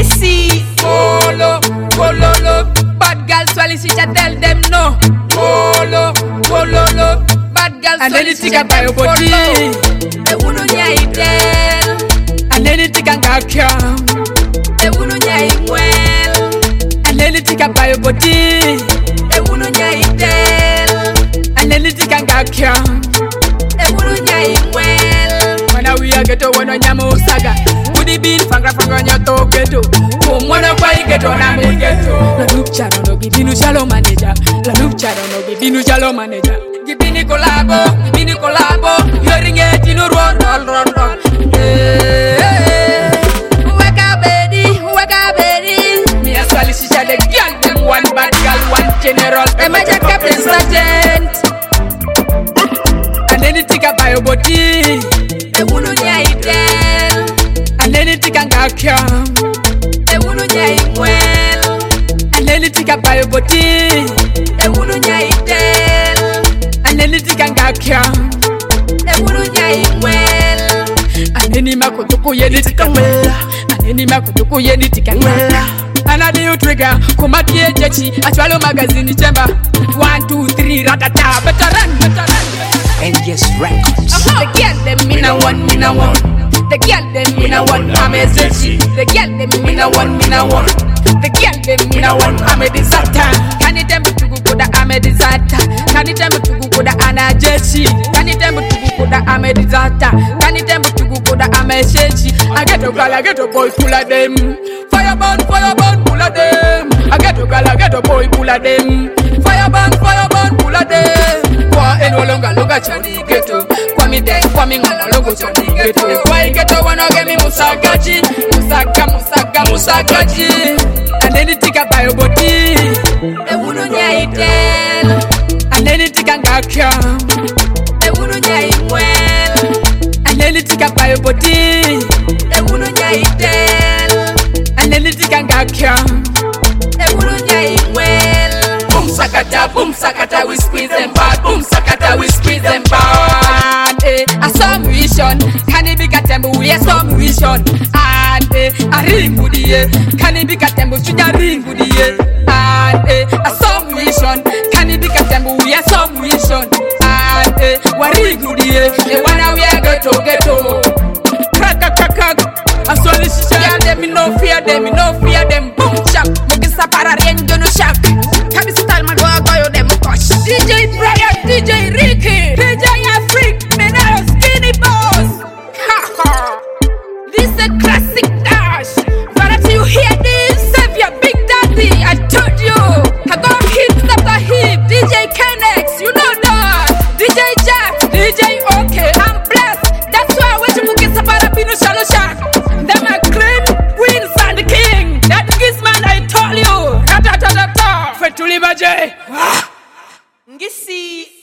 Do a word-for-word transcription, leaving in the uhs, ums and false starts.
Ngisi, Polo, Pololo. Bad girl swallow she just tell them no. Polo, Pololo. Bad girl And then swallow it she take a just tell body. The unu nyai tell. And then it take a gakam. The unu nyai well. And then it take a body. The unu nyai tell. And then it take a gakam. The unu nyai well. Mana we are ghetto one on Yamo Saga. Would it be Fanga Fanga Nyato ghetto? From one of my ghetto and I'm ghetto. La Lucha no Gibinu Shallow manager. La Lucha no Gibinu Shallow manager. Gibini collabo, Gibini collabo. Hearing it in a run, run, run, run. Waka baby, waka baby. Me as well as she said, the girl, them one bad girl, one general. Am I just captain sergeant? And then it take a bio body. The unu nyai tell. And then it take a gakam. The unu nyai well. And then it take a bio body. The unu nyai tell. And then it take a gakam. The unu nyai well. And then he makotuku yedi tikamela. And then he makotuku yedi tikamela. And I do trigger, come at the jechi, I swallow magazine chamber. One, two, three, ratata, better run, better run. And yes, records. The girl them in a one, in a one. The girl them in a one, I'm a zechi. The girl them in a one, in a one. The girl them in a one, I'm a disaster. Can you tell me to go that I'm a disaster? Can you tell me to go that I'm a jechi? Can you tell me to go that I'm a disaster? Can you tell me to go that I'm a shechi? I get a girl, I get a boy, full of them. Fireburn, fireburn, full of them. I get a girl, I get a boy, full of them. Fireburn, fireburn, full of them. Kwa eno longa longa chani ghetto. Kwa mi den, kwa mi ngala longo chani ghetto. Kwa i ghetto wanna get me musagaji. Musaga, musaga, musagaji. And then it take a bio body. The unu nyai tell. And then it take a gakam. The unu nyai well. And then it take a bio body. The unu nyai tell. And then it take a gakam. The unu nyai well. Boom sakata, boom sakata, we squeeze them bad. Boom sakata, we squeeze them bad. And eh, a some vision. Can it be Katembo? We are some vision. And eh, a ring with the Can it be Katembo? Should a ring with the And eh, a some vision. Can it be Katembo? We are some vision. And eh, what ring with the The one we are ghetto, ghetto. Crack, crack, crack, crack. I saw this shit. Them, me no fear them, me no fear them. Boom, chap. Mugisa para renjo no shak. D J Brian, D J Ricky, D J Afrik, Menaro Skinny Boss. Ha ha! This is a classic dash. But until you hear this, save your big daddy. I told you. I got hits after hit. D J Kennex, you know that. D J Jack, D J OK, I'm blessed. That's why I went to Mugisa Parapino Shallow Shack. Them are clean, Queens and the King. That is man, I told you. Ta ta ta ta ta. Fetuli Baje. Ngisi